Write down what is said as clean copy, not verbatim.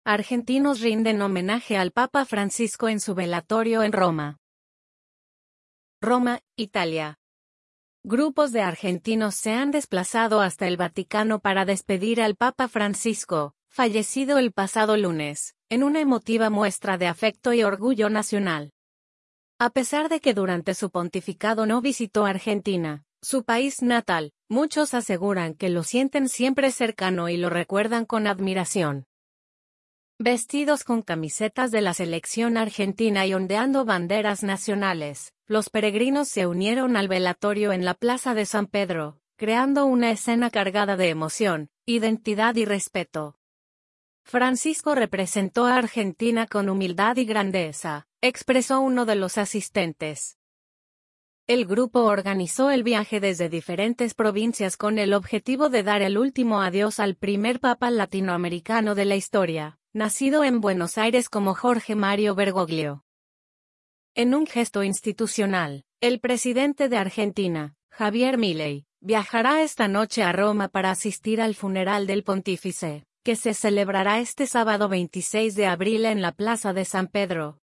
Argentinos rinden homenaje al Papa Francisco en su velatorio en Roma. Roma, Italia. Grupos de argentinos se han desplazado hasta el Vaticano para despedir al Papa Francisco, fallecido el pasado lunes, en una emotiva muestra de afecto y orgullo nacional. A pesar de que durante su pontificado no visitó Argentina, su país natal, muchos aseguran que lo sienten siempre cercano y lo recuerdan con admiración. Vestidos con camisetas de la selección argentina y ondeando banderas nacionales, los peregrinos se unieron al velatorio en la Plaza de San Pedro, creando una escena cargada de emoción, identidad y respeto. Francisco representó a Argentina con humildad y grandeza, expresó uno de los asistentes. El grupo organizó el viaje desde diferentes provincias con el objetivo de dar el último adiós al primer papa latinoamericano de la historia, nacido en Buenos Aires como Jorge Mario Bergoglio. En un gesto institucional, el presidente de Argentina, Javier Milei, viajará esta noche a Roma para asistir al funeral del pontífice, que se celebrará este sábado 26 de abril en la Plaza de San Pedro,